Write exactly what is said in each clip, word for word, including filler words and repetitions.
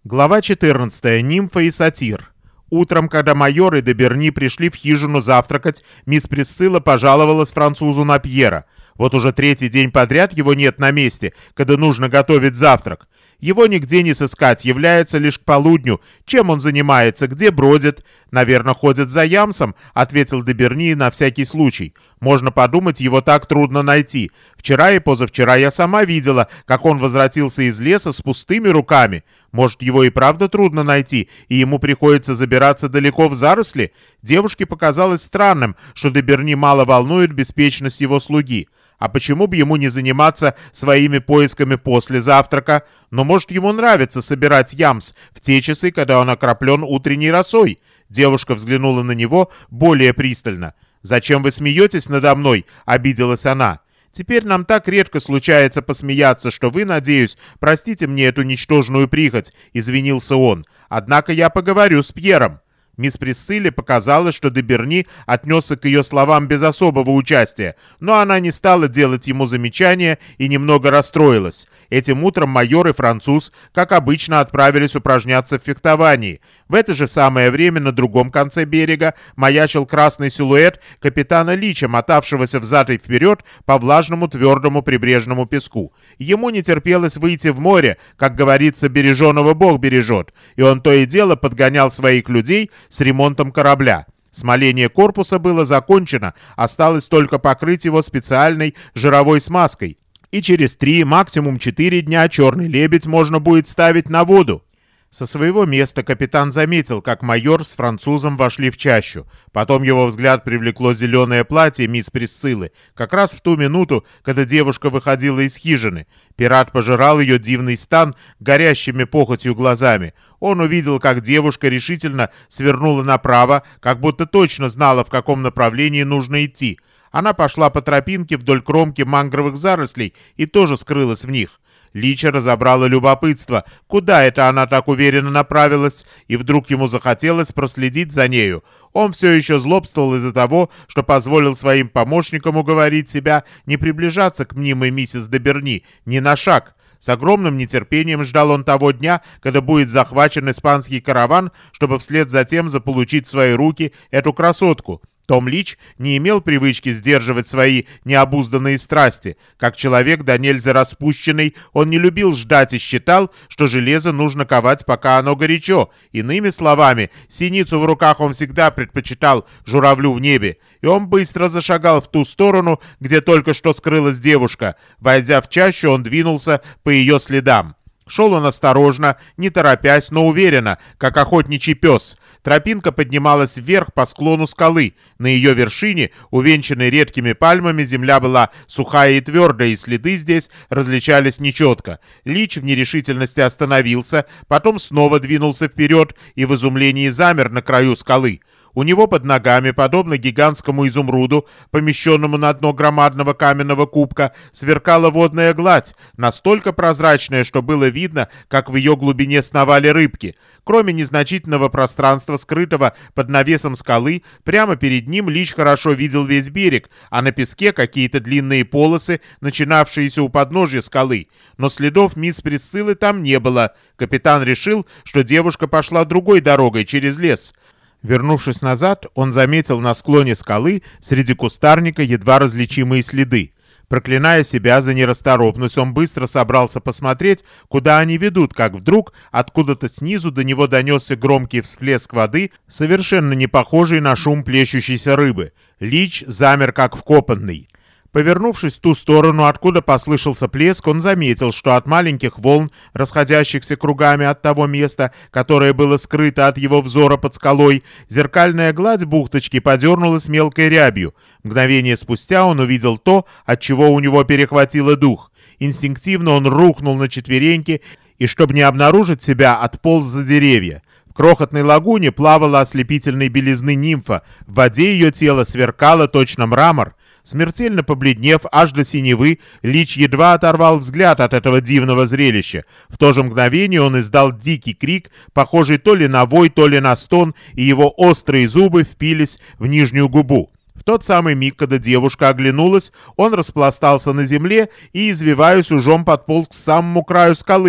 Глава четырнадцатая. Нимфа и сатир. Утром, когда майор и де Берни пришли в хижину завтракать, мисс Присцилла пожаловалась французу на Пьера. Вот уже третий день подряд его нет на месте, когда нужно готовить завтрак. Его нигде не сыскать, является лишь к полудню. Чем он занимается, где бродит? Наверное, ходит за ямсом, ответил де Берни на всякий случай. Можно подумать, его так трудно найти. Вчера и позавчера я сама видела, как он возвратился из леса с пустыми руками. Может, его и правда трудно найти, и ему приходится забираться далеко в заросли? Девушке показалось странным, что де Берни мало волнует беспечность его слуги. А почему бы ему не заниматься своими поисками после завтрака? Но может, ему нравится собирать ямс в те часы, когда он окроплен утренней росой? Девушка взглянула на него более пристально. «Зачем вы смеетесь надо мной?» — обиделась она. «Теперь нам так редко случается посмеяться, что вы, надеюсь, простите мне эту ничтожную прихоть», — извинился он. «Однако я поговорю с Пьером». Мисс Присцилле показалось, что де Берни отнесся к ее словам без особого участия, но она не стала делать ему замечания и немного расстроилась. Этим утром майор и француз, как обычно, отправились упражняться в фехтовании. В это же самое время на другом конце берега маячил красный силуэт капитана Лича, мотавшегося взад и вперед по влажному твердому прибрежному песку. Ему не терпелось выйти в море, как говорится, береженого Бог бережет, и он то и дело подгонял своих людей с ремонтом корабля. Смоление корпуса было закончено, осталось только покрыть его специальной жировой смазкой. И через три, максимум четыре дня черный лебедь можно будет ставить на воду. Со своего места капитан заметил, как майор с французом вошли в чащу. Потом его взгляд привлекло зеленое платье мисс Присциллы, как раз в ту минуту, когда девушка выходила из хижины. Пират пожирал ее дивный стан горящими похотью глазами. Он увидел, как девушка решительно свернула направо, как будто точно знала, в каком направлении нужно идти. Она пошла по тропинке вдоль кромки мангровых зарослей и тоже скрылась в них. Лича разобрало любопытство, куда это она так уверенно направилась, и вдруг ему захотелось проследить за нею. Он все еще злобствовал из-за того, что позволил своим помощникам уговорить себя не приближаться к мнимой миссис де Берни ни на шаг. С огромным нетерпением ждал он того дня, когда будет захвачен испанский караван, чтобы вслед за тем заполучить в свои руки эту красотку. Том Лич не имел привычки сдерживать свои необузданные страсти. Как человек да нельзя распущенный, он не любил ждать и считал, что железо нужно ковать, пока оно горячо. Иными словами, синицу в руках он всегда предпочитал журавлю в небе. И он быстро зашагал в ту сторону, где только что скрылась девушка. Войдя в чащу, он двинулся по ее следам. Шел он осторожно, не торопясь, но уверенно, как охотничий пес. Тропинка поднималась вверх по склону скалы. На ее вершине, увенчанной редкими пальмами, земля была сухая и твердая, и следы здесь различались нечетко. Лич в нерешительности остановился, потом снова двинулся вперед и в изумлении замер на краю скалы. У него под ногами, подобно гигантскому изумруду, помещенному на дно громадного каменного кубка, сверкала водная гладь, настолько прозрачная, что было видно, как в ее глубине сновали рыбки. Кроме незначительного пространства, скрытого под навесом скалы, прямо перед ним Лич хорошо видел весь берег, а на песке какие-то длинные полосы, начинавшиеся у подножья скалы. Но следов мисс Присциллы там не было. Капитан решил, что девушка пошла другой дорогой, через лес. Вернувшись назад, он заметил на склоне скалы среди кустарника едва различимые следы. Проклиная себя за нерасторопность, он быстро собрался посмотреть, куда они ведут, как вдруг откуда-то снизу до него донесся громкий всплеск воды, совершенно не похожий на шум плещущейся рыбы. Лич замер как вкопанный. Повернувшись в ту сторону, откуда послышался плеск, он заметил, что от маленьких волн, расходящихся кругами от того места, которое было скрыто от его взора под скалой, зеркальная гладь бухточки подернулась мелкой рябью. Мгновение спустя он увидел то, от чего у него перехватило дух. Инстинктивно он рухнул на четвереньки и, чтобы не обнаружить себя, отполз за деревья. В крохотной лагуне плавала ослепительной белизны нимфа, в воде ее тело сверкало точно мрамор. Смертельно побледнев аж до синевы, Лич едва оторвал взгляд от этого дивного зрелища. В то же мгновение он издал дикий крик, похожий то ли на вой, то ли на стон, и его острые зубы впились в нижнюю губу. В тот самый миг, когда девушка оглянулась, он распластался на земле и, извиваясь, ужом подполз к самому краю скалы.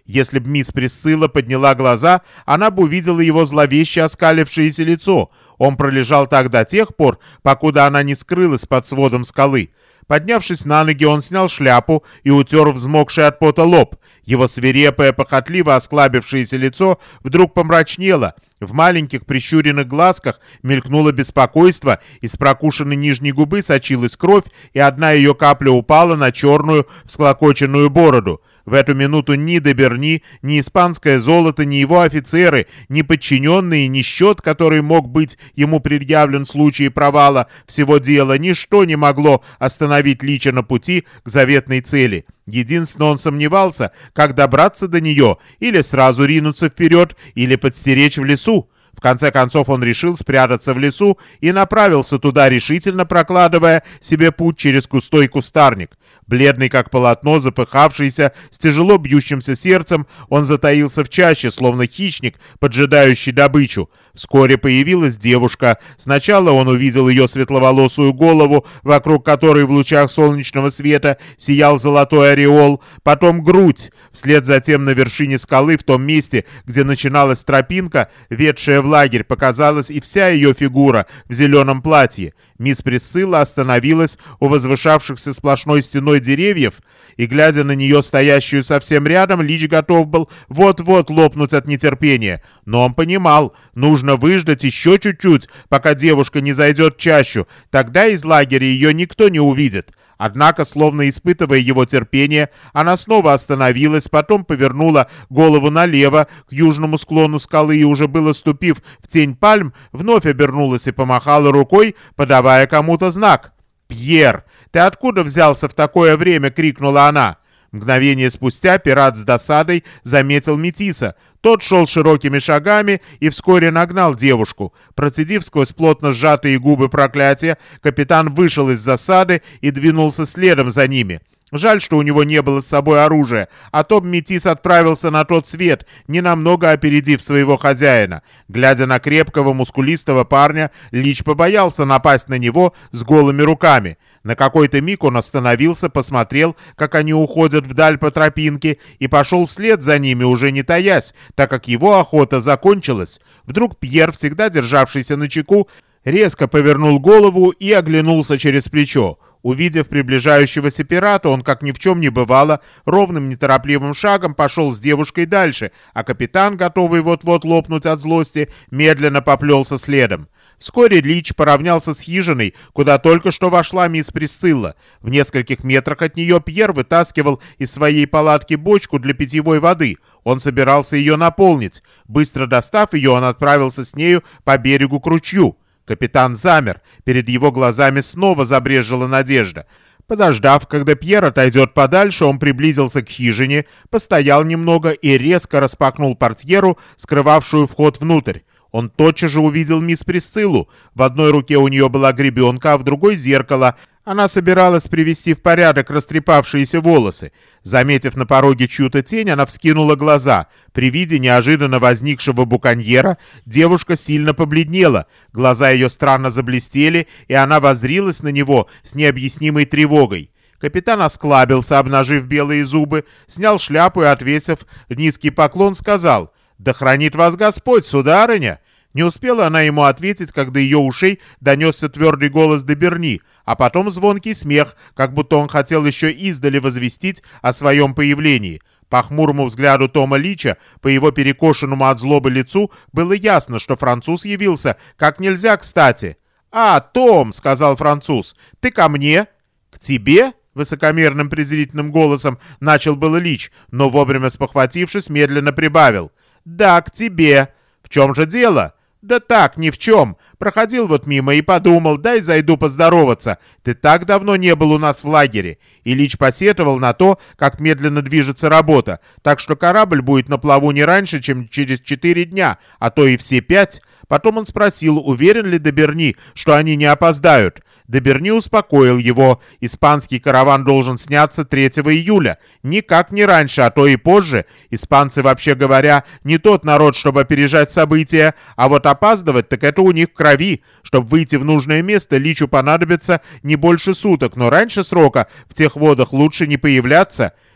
Если б мисс Присцилла подняла глаза, она бы увидела его зловеще оскалившееся лицо. Он пролежал так до тех пор, покуда она не скрылась под сводом скалы. Поднявшись на ноги, он снял шляпу и утер взмокший от пота лоб. Его свирепое, похотливо осклабившееся лицо вдруг помрачнело. В маленьких прищуренных глазках мелькнуло беспокойство, из прокушенной нижней губы сочилась кровь, и одна ее капля упала на черную всклокоченную бороду. В эту минуту ни Д'Аберни, ни испанское золото, ни его офицеры, ни подчиненные, ни счет, который мог быть ему предъявлен в случае провала всего дела, ничто не могло остановить Лича на пути к заветной цели. Единственно, он сомневался, как добраться до нее, или сразу ринуться вперед, или подстеречь в лесу. В конце концов он решил спрятаться в лесу и направился туда, решительно прокладывая себе путь через густой кустарник. Бледный как полотно, запыхавшийся, с тяжело бьющимся сердцем, он затаился в чаще, словно хищник, поджидающий добычу. Вскоре появилась девушка. Сначала он увидел ее светловолосую голову, вокруг которой в лучах солнечного света сиял золотой ореол, потом грудь. Вслед за тем на вершине скалы, в том месте, где начиналась тропинка, ведшая в лагерь, показалась и вся ее фигура в зеленом платье. Мисс Присцилла остановилась у возвышавшихся сплошной стеной деревьев, и, глядя на нее, стоящую совсем рядом, Лич готов был вот-вот лопнуть от нетерпения. Но он понимал, нужно выждать еще чуть-чуть, пока девушка не зайдет в чащу, тогда из лагеря ее никто не увидит. Однако, словно испытывая его терпение, она снова остановилась, потом повернула голову налево, к южному склону скалы, и уже было ступив в тень пальм, вновь обернулась и помахала рукой, подавая кому-то знак. «Пьер, ты откуда взялся в такое время?» — крикнула она. Мгновение спустя пират с досадой заметил Метиса. Тот шел широкими шагами и вскоре нагнал девушку. Процедив сквозь плотно сжатые губы проклятия, капитан вышел из засады и двинулся следом за ними. Жаль, что у него не было с собой оружия, а то Метис отправился на тот свет, ненамного опередив своего хозяина. Глядя на крепкого, мускулистого парня, Лич побоялся напасть на него с голыми руками. На какой-то миг он остановился, посмотрел, как они уходят вдаль по тропинке, и пошел вслед за ними, уже не таясь, так как его охота закончилась. Вдруг Пьер, всегда державшийся начеку, резко повернул голову и оглянулся через плечо. Увидев приближающегося пирата, он, как ни в чем не бывало, ровным неторопливым шагом пошел с девушкой дальше, а капитан, готовый вот-вот лопнуть от злости, медленно поплелся следом. Вскоре Лич поравнялся с хижиной, куда только что вошла мисс Присцилла. В нескольких метрах от нее Пьер вытаскивал из своей палатки бочку для питьевой воды. Он собирался ее наполнить. Быстро достав ее, он отправился с нею по берегу к ручью. Капитан замер. Перед его глазами снова забрезжила надежда. Подождав, когда Пьер отойдет подальше, он приблизился к хижине, постоял немного и резко распахнул портьеру, скрывавшую вход внутрь. Он тотчас же увидел мисс Присциллу. В одной руке у нее была гребенка, а в другой — зеркало. Она собиралась привести в порядок растрепавшиеся волосы. Заметив на пороге чью-то тень, она вскинула глаза. При виде неожиданно возникшего буконьера девушка сильно побледнела. Глаза ее странно заблестели, и она воззрилась на него с необъяснимой тревогой. Капитан осклабился, обнажив белые зубы, снял шляпу и, отвесив низкий поклон, сказал: «Да хранит вас Господь, сударыня!» Не успела она ему ответить, как до ее ушей донесся твердый голос Д'Аберни, а потом звонкий смех, как будто он хотел еще издали возвестить о своем появлении. По хмурому взгляду Тома Лича, по его перекошенному от злобы лицу, было ясно, что француз явился как нельзя кстати. «А, Том!» — сказал француз. «Ты ко мне?» «К тебе?» — высокомерным презрительным голосом начал было Лич, но вовремя спохватившись, медленно прибавил. «Да, к тебе. В чем же дело?» «Да так, ни в чем. Проходил вот мимо и подумал, дай зайду поздороваться. Ты так давно не был у нас в лагере». Ильич посетовал на то, как медленно движется работа, так что корабль будет на плаву не раньше, чем через четыре дня, а то и все пять. Потом он спросил, уверен ли Д'Аберни, что они не опоздают. Д'Аберни успокоил его. Испанский караван должен сняться третьего июля. Никак не раньше, а то и позже. Испанцы, вообще говоря, не тот народ, чтобы опережать события, а вот опаздывать, так это у них в крови. Чтобы выйти в нужное место, Личу понадобится не больше суток, но раньше срока в тех водах лучше не появляться.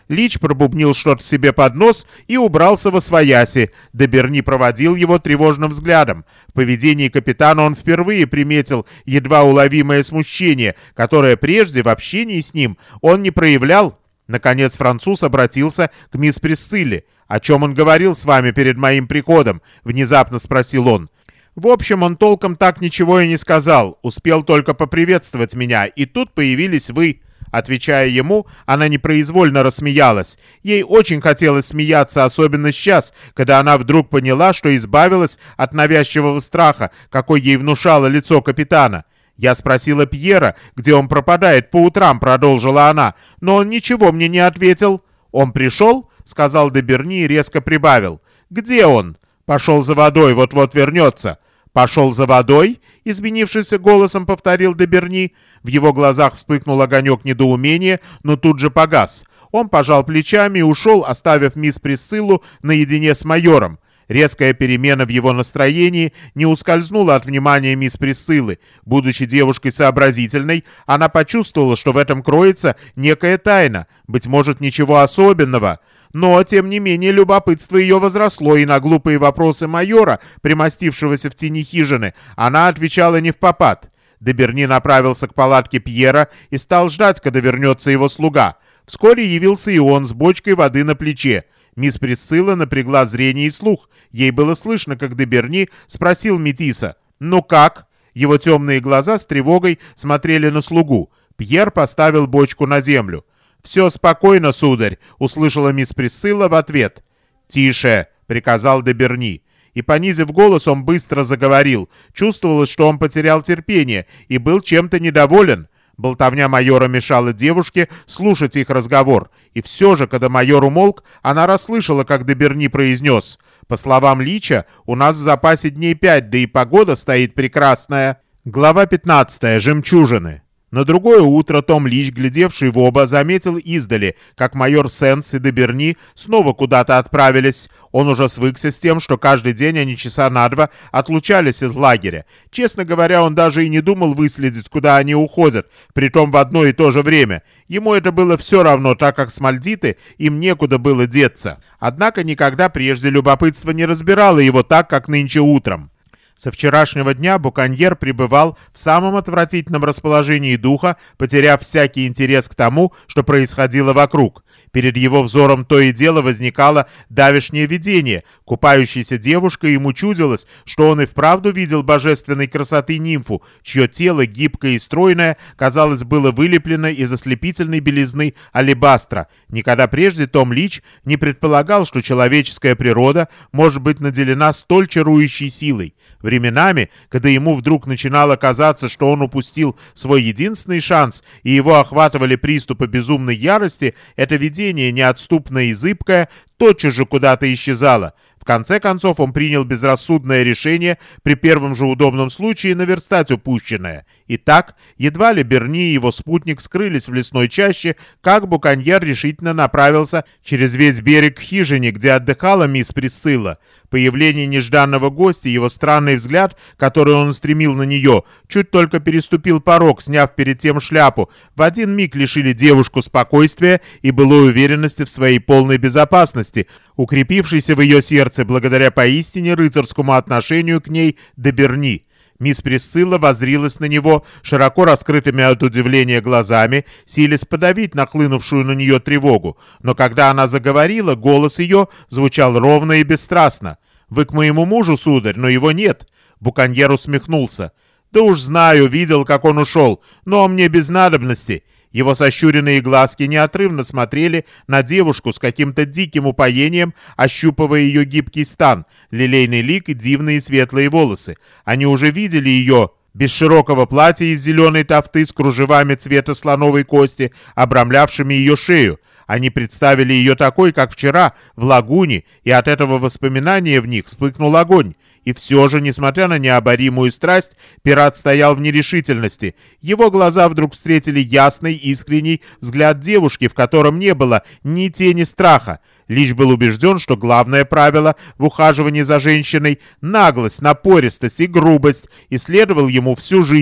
Лич пробубнил что-то себе под нос и убрался восвояси. Де Берни проводил его тревожным взглядом. В поведении капитана он впервые приметил едва уловимое смущение, которое прежде в общении с ним он не проявлял. Наконец француз обратился к мисс Присцилле. «О чем он говорил с вами перед моим приходом?» — внезапно спросил он. В общем, он толком так ничего и не сказал, успел только поприветствовать меня, и тут появились вы. Отвечая ему, она непроизвольно рассмеялась. Ей очень хотелось смеяться, особенно сейчас, когда она вдруг поняла, что избавилась от навязчивого страха, какой ей внушало лицо капитана. «Я спросила Пьера, где он пропадает по утрам», — продолжила она, — «но он ничего мне не ответил». «Он пришел?» — сказал де Берни и резко прибавил. «Где он?» «Пошел за водой, вот-вот вернется». «Пошел за водой?» — изменившимся голосом повторил де Берни. В его глазах вспыхнул огонек недоумения, но тут же погас. Он пожал плечами и ушел, оставив мисс Присциллу наедине с майором. Резкая перемена в его настроении не ускользнула от внимания мисс Присциллы. Будучи девушкой сообразительной, она почувствовала, что в этом кроется некая тайна, быть может, ничего особенного. Но, тем не менее, любопытство ее возросло, и на глупые вопросы майора, примостившегося в тени хижины, она отвечала невпопад. Де Берни направился к палатке Пьера и стал ждать, когда вернется его слуга. Вскоре явился и он с бочкой воды на плече. Мисс Присцилла напрягла зрение и слух. Ей было слышно, как де Берни спросил метиса: «Ну как?» Его темные глаза с тревогой смотрели на слугу. Пьер поставил бочку на землю. «Все спокойно, сударь», — услышала мисс Присцилла в ответ. «Тише», — приказал де Берни. И, понизив голос, он быстро заговорил. Чувствовалось, что он потерял терпение и был чем-то недоволен. Болтовня майора мешала девушке слушать их разговор. И все же, когда майор умолк, она расслышала, как де Берни произнес: «По словам Лича, у нас в запасе дней пять, да и погода стоит прекрасная». Глава пятнадцатая. Жемчужины. На другое утро Том Лич, глядевший в оба, заметил издали, как майор Сенс и де Берни снова куда-то отправились. Он уже свыкся с тем, что каждый день они часа на два отлучались из лагеря. Честно говоря, он даже и не думал выследить, куда они уходят, притом в одно и то же время. Ему это было все равно, так как смальдиты им некуда было деться. Однако никогда прежде любопытство не разбирало его так, как нынче утром. Со вчерашнего дня буконьер пребывал в самом отвратительном расположении духа, потеряв всякий интерес к тому, что происходило вокруг. Перед его взором то и дело возникало давешнее видение. Купающейся девушкой ему чудилось, что он и вправду видел божественной красоты нимфу, чье тело, гибкое и стройное, казалось, было вылеплено из ослепительной белизны алебастра. Никогда прежде Том Лич не предполагал, что человеческая природа может быть наделена столь чарующей силой. Временами, когда ему вдруг начинало казаться, что он упустил свой единственный шанс и его охватывали приступы безумной ярости, это видение, неотступное и зыбкое, тотчас же куда-то исчезало. В конце концов он принял безрассудное решение при первом же удобном случае наверстать упущенное. Итак, едва ли Берни и его спутник скрылись в лесной чаще, как буконьер решительно направился через весь берег к хижине, где отдыхала мисс Присцилла. Появление нежданного гостя, его странный взгляд, который он устремил на нее, чуть только переступил порог, сняв перед тем шляпу, в один миг лишили девушку спокойствия и былой уверенности в своей полной безопасности, укрепившейся в ее сердце благодаря поистине рыцарскому отношению к ней де Берни. Мисс Присцилла воззрилась на него широко раскрытыми от удивления глазами, силясь подавить нахлынувшую на нее тревогу, но когда она заговорила, голос ее звучал ровно и бесстрастно. «Вы к моему мужу, сударь, но его нет». Буконьер усмехнулся. «Да уж знаю, видел, как он ушел, но мне без надобности». Его сощуренные глазки неотрывно смотрели на девушку с каким-то диким упоением, ощупывая ее гибкий стан, лилейный лик и дивные светлые волосы. Они уже видели ее без широкого платья из зеленой тафты с кружевами цвета слоновой кости, обрамлявшими ее шею. Они представили ее такой, как вчера, в лагуне, и от этого воспоминания в них вспыхнул огонь. И все же, несмотря на необоримую страсть, пират стоял в нерешительности. Его глаза вдруг встретили ясный, искренний взгляд девушки, в котором не было ни тени страха. Лич был убежден, что главное правило в ухаживании за женщиной — наглость, напористость и грубость, и следовал ему всю жизнь.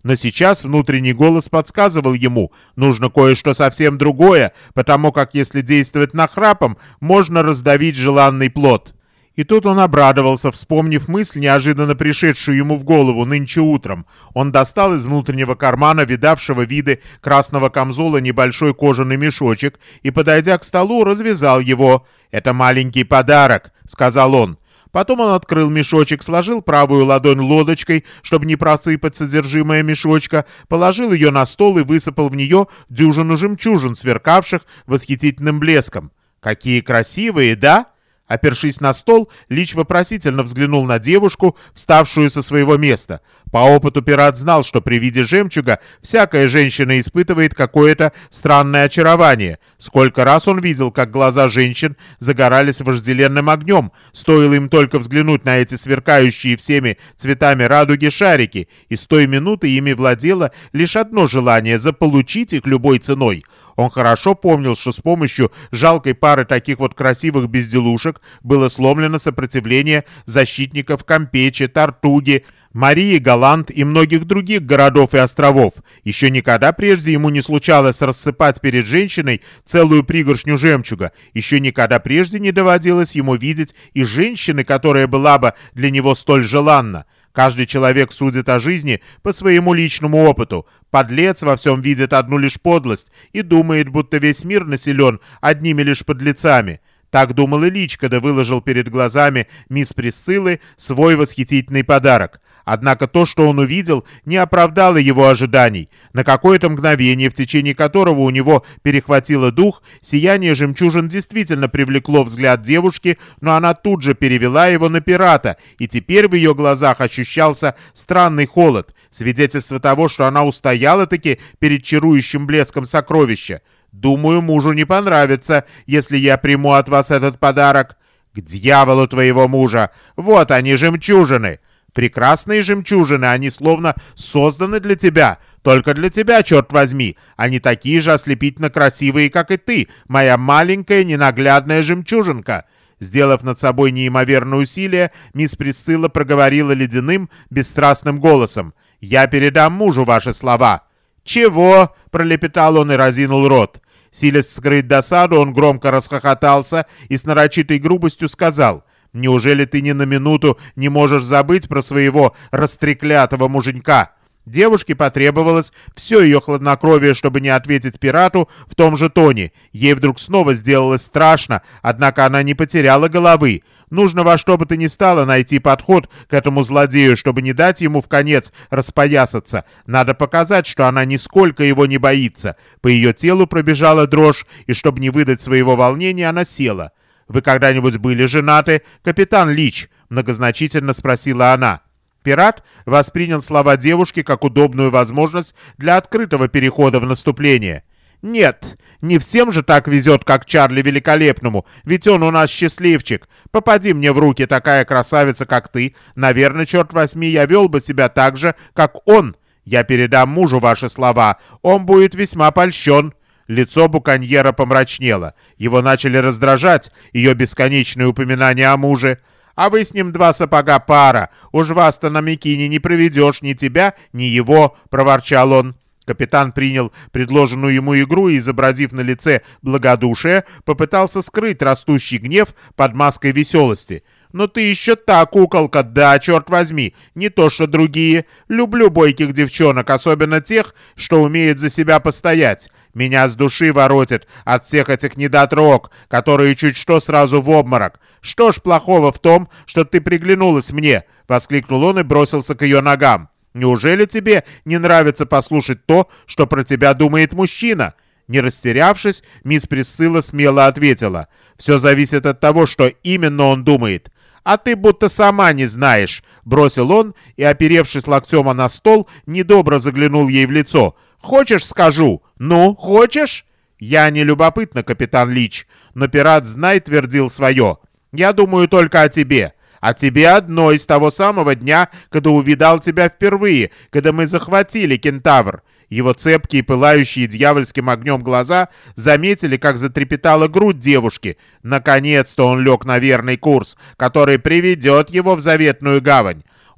Но сейчас внутренний голос подсказывал ему, нужно кое-что совсем другое, потому как если действовать нахрапом, можно раздавить желанный плод. И тут он обрадовался, вспомнив мысль, неожиданно пришедшую ему в голову нынче утром. Он достал из внутреннего кармана, видавшего виды красного камзола, небольшой кожаный мешочек и, подойдя к столу, развязал его. «Это маленький подарок», — сказал он. Потом он открыл мешочек, сложил правую ладонь лодочкой, чтобы не просыпать содержимое мешочка, положил ее на стол и высыпал в нее дюжину жемчужин, сверкавших восхитительным блеском. «Какие красивые, да?» Опершись на стол, Лич вопросительно взглянул на девушку, вставшую со своего места. По опыту пират знал, что при виде жемчуга всякая женщина испытывает какое-то странное очарование. Сколько раз он видел, как глаза женщин загорались вожделенным огнем, стоило им только взглянуть на эти сверкающие всеми цветами радуги шарики, и с той минуты ими владело лишь одно желание — заполучить их любой ценой. Он хорошо помнил, что с помощью жалкой пары таких вот красивых безделушек было сломлено сопротивление защитников Кампечи, Тартуги, Марии Галант и многих других городов и островов. Еще никогда прежде ему не случалось рассыпать перед женщиной целую пригоршню жемчуга. Еще никогда прежде не доводилось ему видеть и женщины, которая была бы для него столь желанна. Каждый человек судит о жизни по своему личному опыту. Подлец во всем видит одну лишь подлость и думает, будто весь мир населен одними лишь подлецами. Так думал и Лич, когда выложил перед глазами мисс Присциллы свой восхитительный подарок. Однако то, что он увидел, не оправдало его ожиданий. На какое-то мгновение, в течение которого у него перехватило дух, сияние жемчужин действительно привлекло взгляд девушки, но она тут же перевела его на пирата, и теперь в ее глазах ощущался странный холод, свидетельство того, что она устояла-таки перед чарующим блеском сокровища. «Думаю, мужу не понравится, если я приму от вас этот подарок». «К дьяволу твоего мужа! Вот они, жемчужины!» «Прекрасные жемчужины, они словно созданы для тебя. Только для тебя, черт возьми. Они такие же ослепительно красивые, как и ты, моя маленькая ненаглядная жемчужинка». Сделав над собой неимоверное усилие, мисс Присцилла проговорила ледяным, бесстрастным голосом. «Я передам мужу ваши слова». «Чего?» — пролепетал он и разинул рот. Силясь скрыть досаду, он громко расхохотался и с нарочитой грубостью сказал: «Неужели ты ни на минуту не можешь забыть про своего растреклятого муженька?» Девушке потребовалось все ее хладнокровие, чтобы не ответить пирату в том же тоне. Ей вдруг снова сделалось страшно, однако она не потеряла головы. Нужно во что бы то ни стало найти подход к этому злодею, чтобы не дать ему вконец распоясаться. Надо показать, что она нисколько его не боится. По ее телу пробежала дрожь, и чтобы не выдать своего волнения, она села. «Вы когда-нибудь были женаты, капитан Лич?» — многозначительно спросила она. Пират воспринял слова девушки как удобную возможность для открытого перехода в наступление. «Нет, не всем же так везет, как Чарли Великолепному, ведь он у нас счастливчик. Попади мне в руки такая красавица, как ты, наверное, черт возьми, я вел бы себя так же, как он. Я передам мужу ваши слова, он будет весьма польщен». Лицо буконьера помрачнело. Его начали раздражать ее бесконечные упоминания о муже. «А вы с ним два сапога пара. Уж вас-то на Микине не проведешь ни тебя, ни его», — проворчал он. Капитан принял предложенную ему игру и, изобразив на лице благодушие, попытался скрыть растущий гнев под маской веселости. «Но ты еще та куколка, да, черт возьми, не то что другие. Люблю бойких девчонок, особенно тех, что умеют за себя постоять. Меня с души воротит от всех этих недотрог, которые чуть что сразу в обморок. Что ж плохого в том, что ты приглянулась мне?» — воскликнул он и бросился к ее ногам. «Неужели тебе не нравится послушать то, что про тебя думает мужчина?» Не растерявшись, мисс Присцилла смело ответила: «Все зависит от того, что именно он думает». «А ты будто сама не знаешь», — бросил он и, оперевшись локтем на стол, недобро заглянул ей в лицо. «Хочешь, скажу? Ну, хочешь?» «Я не любопытна, капитан Лич, но пират, знай, твердил свое. Я думаю только о тебе. О тебе одной с того самого дня, когда увидал тебя впервые, когда мы захватили Кентавр». Его цепкие, пылающие дьявольским огнем глаза заметили, как затрепетала грудь девушки. Наконец-то он лег на верный курс, который приведет его в заветную гавань.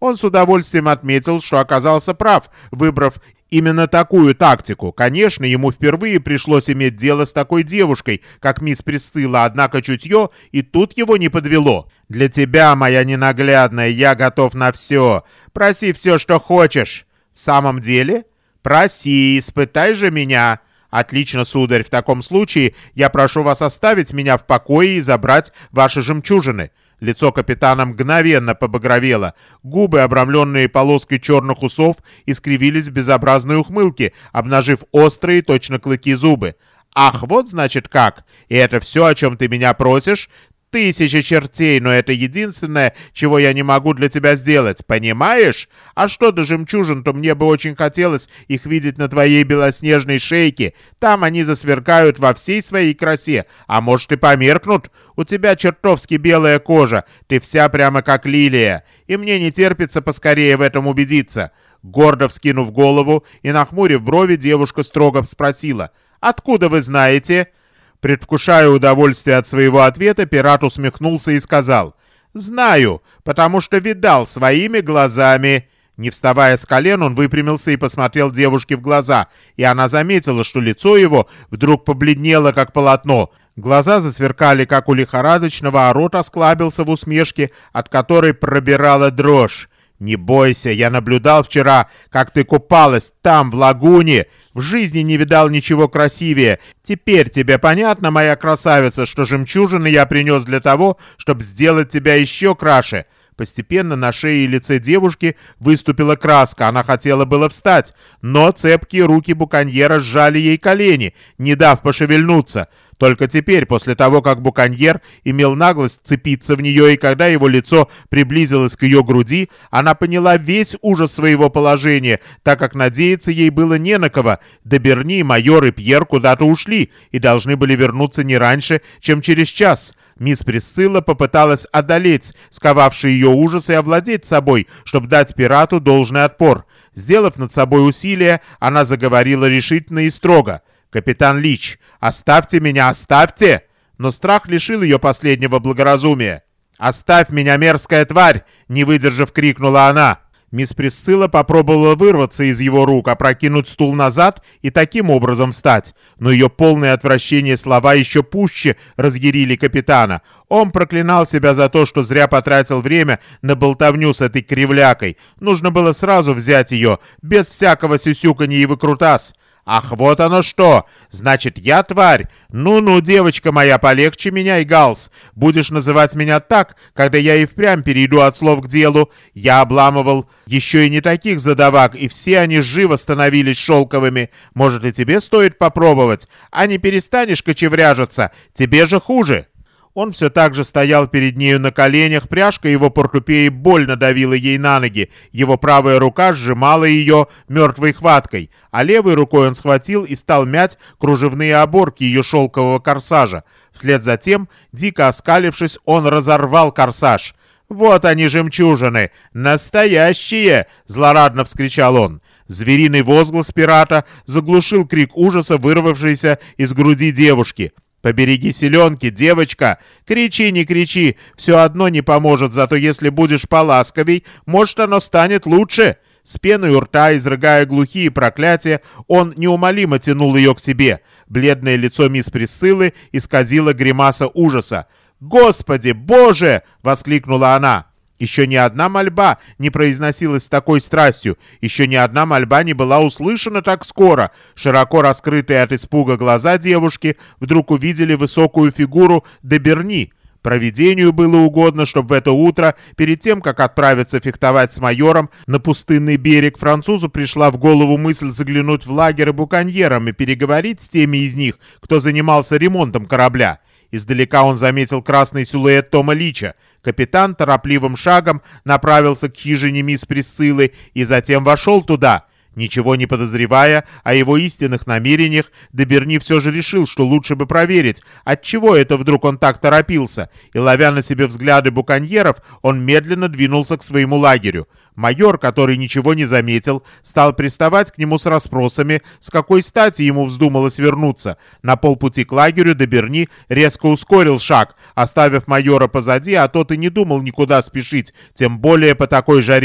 Он с удовольствием отметил, что оказался прав, выбрав именно такую тактику. Конечно, ему впервые пришлось иметь дело с такой девушкой, как мисс Присцилла, однако чутье и тут его не подвело. «Для тебя, моя ненаглядная, я готов на все. Проси все, что хочешь». «В самом деле?» «Проси, испытай же меня». «Отлично, сударь, в таком случае я прошу вас оставить меня в покое и забрать ваши жемчужины». Лицо капитана мгновенно побагровело. Губы, обрамленные полоской черных усов, искривились в безобразной ухмылке, обнажив острые, точно клыки зубы. «Ах, вот значит как! И это все, о чем ты меня просишь? Тысяча чертей, но это единственное, чего я не могу для тебя сделать, понимаешь? А что до жемчужин, то мне бы очень хотелось их видеть на твоей белоснежной шейке. Там они засверкают во всей своей красе, а может и померкнут. У тебя чертовски белая кожа, ты вся прямо как лилия, и мне не терпится поскорее в этом убедиться». Гордо вскинув голову и нахмурив брови, девушка строго спросила: «Откуда вы знаете?» Предвкушая удовольствие от своего ответа, пират усмехнулся и сказал: «Знаю, потому что видал своими глазами». Не вставая с колен, он выпрямился и посмотрел девушке в глаза, и она заметила, что лицо его вдруг побледнело, как полотно. Глаза засверкали, как у лихорадочного, а рот осклабился в усмешке, от которой пробирала дрожь. «Не бойся, я наблюдал вчера, как ты купалась там, в лагуне. В жизни не видал ничего красивее. Теперь тебе понятно, моя красавица, что жемчужины я принес для того, чтобы сделать тебя еще краше». Постепенно на шее и лице девушки выступила краска. Она хотела было встать, но цепкие руки буконьера сжали ей колени, не дав пошевельнуться. Только теперь, после того, как буконьер имел наглость вцепиться в нее, и когда его лицо приблизилось к ее груди, она поняла весь ужас своего положения, так как надеяться ей было не на кого. Д'Аберни, майор и Пьер куда-то ушли и должны были вернуться не раньше, чем через час. Мисс Присцилла попыталась одолеть сковавший ее ужас и овладеть собой, чтобы дать пирату должный отпор. Сделав над собой усилие, она заговорила решительно и строго: «Капитан Лич, оставьте меня, оставьте!» Но страх лишил ее последнего благоразумия. «Оставь меня, мерзкая тварь!» — не выдержав, крикнула она. Мисс Присцилла попробовала вырваться из его рук, опрокинуть стул назад и таким образом встать. Но ее полное отвращение слова еще пуще разъярили капитана. Он проклинал себя за то, что зря потратил время на болтовню с этой кривлякой. Нужно было сразу взять ее, без всякого сюсюканья и выкрутас. «Ах, вот оно что! Значит, я тварь! Ну-ну, девочка моя, полегче меня и галс. Будешь называть меня так, когда я и впрямь перейду от слов к делу. Я обламывал еще и не таких задавак, и все они живо становились шелковыми. Может, и тебе стоит попробовать? А не перестанешь кочевряжиться? Тебе же хуже!» Он все так же стоял перед нею на коленях, пряжка его портупеи больно давила ей на ноги, его правая рука сжимала ее мертвой хваткой, а левой рукой он схватил и стал мять кружевные оборки ее шелкового корсажа. Вслед за тем, дико оскалившись, он разорвал корсаж. «Вот они, жемчужины! Настоящие!» — злорадно вскричал он. Звериный возглас пирата заглушил крик ужаса, вырвавшийся из груди девушки. «Побереги селенки, девочка! Кричи, не кричи! Все одно не поможет, зато если будешь поласковей, может, оно станет лучше!» С пеной у рта, изрыгая глухие проклятия, он неумолимо тянул ее к себе. Бледное лицо мисс Присциллы исказило гримаса ужаса. «Господи, Боже!» — воскликнула она. Еще ни одна мольба не произносилась с такой страстью, еще ни одна мольба не была услышана так скоро. Широко раскрытые от испуга глаза девушки вдруг увидели высокую фигуру Д'Аберни. Провидению было угодно, чтобы в это утро, перед тем, как отправиться фехтовать с майором на пустынный берег, французу пришла в голову мысль заглянуть в лагерь буконьерам и переговорить с теми из них, кто занимался ремонтом корабля. Издалека он заметил красный силуэт Тома Лича. Капитан торопливым шагом направился к хижине мисс Присциллы и затем вошел туда. Ничего не подозревая о его истинных намерениях, Д'Аберни все же решил, что лучше бы проверить, отчего это вдруг он так торопился, и, ловя на себе взгляды буконьеров, он медленно двинулся к своему лагерю. Майор, который ничего не заметил, стал приставать к нему с расспросами, с какой стати ему вздумалось вернуться. На полпути к лагерю Д'Аберни резко ускорил шаг, оставив майора позади, а тот и не думал никуда спешить, тем более по такой жаре.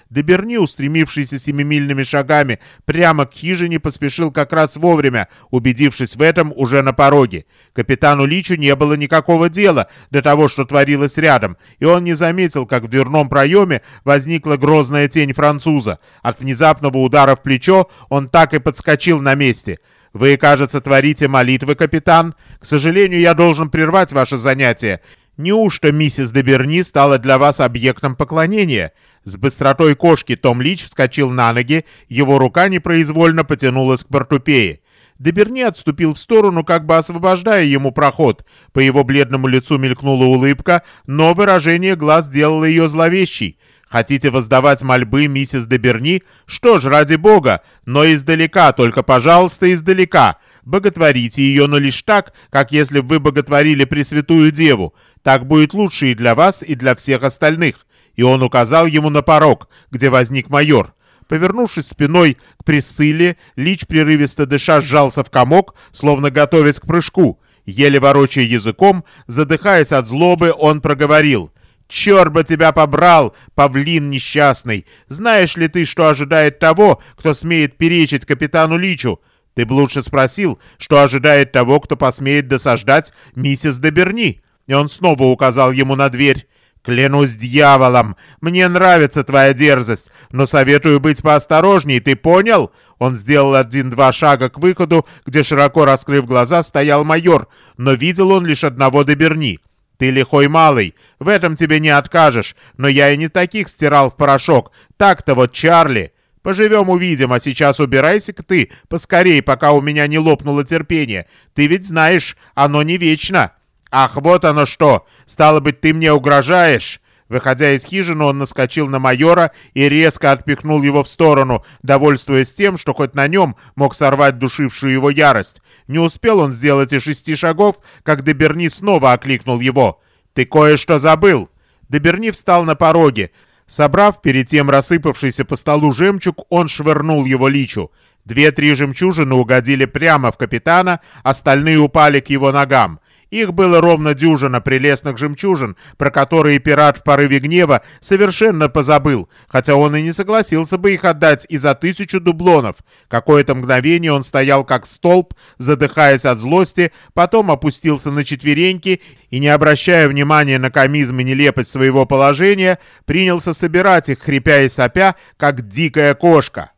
Деберни, устремившийся семимильными шагами прямо к хижине, поспешил как раз вовремя, убедившись в этом уже на пороге. Капитану Личу не было никакого дела до того, что творилось рядом, и он не заметил, как в дверном проеме возникла грозная тень француза. От внезапного удара в плечо он так и подскочил на месте. «Вы, кажется, творите молитвы, капитан. К сожалению, я должен прервать ваше занятие. Неужто миссис Деберни стала для вас объектом поклонения?» С быстротой кошки Том Лич вскочил на ноги, его рука непроизвольно потянулась к портупее. Деберни отступил в сторону, как бы освобождая ему проход. По его бледному лицу мелькнула улыбка, но выражение глаз делало ее зловещей. «Хотите воздавать мольбы, миссис Деберни? Что ж, ради бога, но издалека, только, пожалуйста, издалека. Боготворите ее, но лишь так, как если бы вы боготворили Пресвятую Деву. Так будет лучше и для вас, и для всех остальных». И он указал ему на порог, где возник майор. Повернувшись спиной к Присцилле, Лич, прерывисто дыша, сжался в комок, словно готовясь к прыжку. Еле ворочая языком, задыхаясь от злобы, он проговорил: «Черт бы тебя побрал, павлин несчастный! Знаешь ли ты, что ожидает того, кто смеет перечить капитану Личу? Ты бы лучше спросил, что ожидает того, кто посмеет досаждать миссис Деберни». И он снова указал ему на дверь. «Клянусь дьяволом, мне нравится твоя дерзость, но советую быть поосторожней, ты понял?» Он сделал один-два шага к выходу, где, широко раскрыв глаза, стоял майор, но видел он лишь одного Деберни. «Ты лихой малый, в этом тебе не откажешь, но я и не таких стирал в порошок. Так-то вот, Чарли. Поживем увидим, а сейчас убирайся-ка ты поскорей, пока у меня не лопнуло терпение. Ты ведь знаешь, оно не вечно». «Ах, вот оно что! Стало быть, ты мне угрожаешь!» Выходя из хижины, он наскочил на майора и резко отпихнул его в сторону, довольствуясь тем, что хоть на нем мог сорвать душившую его ярость. Не успел он сделать и шести шагов, как Деберни снова окликнул его. «Ты кое-что забыл!» Деберни встал на пороге. Собрав перед тем рассыпавшийся по столу жемчуг, он швырнул его Личу. Две-три жемчужины угодили прямо в капитана, остальные упали к его ногам. Их было ровно дюжина прелестных жемчужин, про которые пират в порыве гнева совершенно позабыл, хотя он и не согласился бы их отдать и за тысячу дублонов. Какое-то мгновение он стоял как столб, задыхаясь от злости, потом опустился на четвереньки и, не обращая внимания на комизм и нелепость своего положения, принялся собирать их, хрипя и сопя, как дикая кошка.